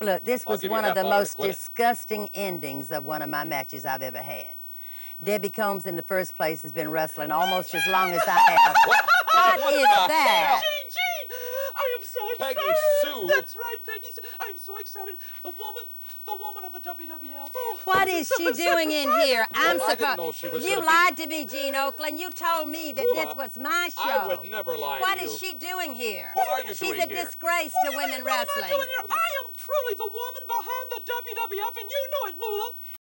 Look, this was one of the most quit it. disgusting endings of one of my matches I've ever had. Debbie Combs, in the first place, has been wrestling almost as long as I have. What is that? Gene! I am so excited. Peggy Sue. That's right, Peggy Sue. I am so excited. The woman of the WWF. Oh, What is she doing in here? I'm I didn't know supposed. she was You gonna be- lied to me, Gene Oakland. You told me that this was my show. I would never lie What to is you. she doing here? What are you She's doing a here? disgrace to women What am I wrestling. doing here? I am truly the woman behind the WWF, and you know it, Moolah.